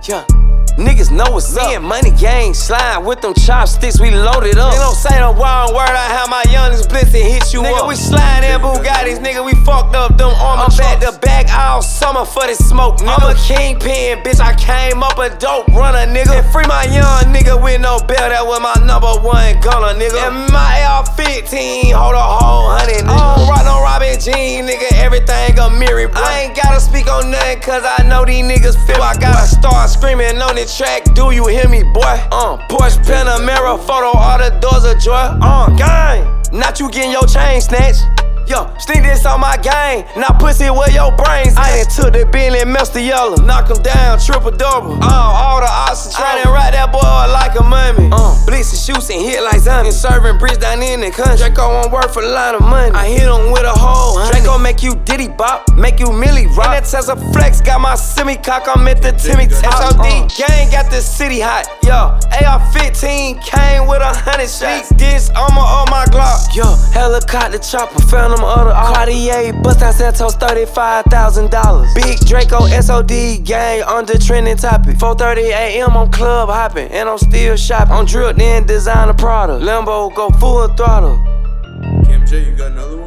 Yeah. Niggas know what's up. Me and Money Gang slime with them chopsticks, we loaded up. They don't say the wrong word, I have my youngest blitz and hit you nigga, up. Nigga, we slide in Bugattis, nigga, we fucked up them armor trucks. Back to back all summer for this smoke, nigga. I'm a kingpin, bitch, I came up a dope runner, nigga. And free my young nigga with no belt, that was my #1 gunner, nigga. And my AR-15, hold a whole 100, nigga. I don't rock no Robin Jean, nigga, everything a mirror, bro. I ain't gotta speak on nothing, cause I know these niggas feel. I gotta start screaming on the track, do you hear me, boy? Porsche Panamera, photo, all the doors of joy. Gang, not you getting your chain snatched. Yo, sneak this on my gang, now pussy where your brains at. I done took the Bentley Mr. Yellow, knock him down, triple double. All the oxygen, I done ride that boy like a mummy. Blitz and shoots and hit like zombies. Serving bricks down in the country. Draco won't work for a lot of money. I hit him with a hole. Draco make you diddy bop, make you Millie rock. And that Tesla Flex got my semi-cock, I'm at the Timmy top. SOD gang got the city hot. Yo, AR-15 came with 100 shots. This armor on my Glock. Yo, helicopter chopper, found him other Cartier, bust down Santos, $35,000. Big Draco SOD gang on the trending topic. 4:30 a.m. I'm club hopping, and I'm still shopping. I'm drilled in designer Prada. Lambo go full throttle. Kim J, you got another one?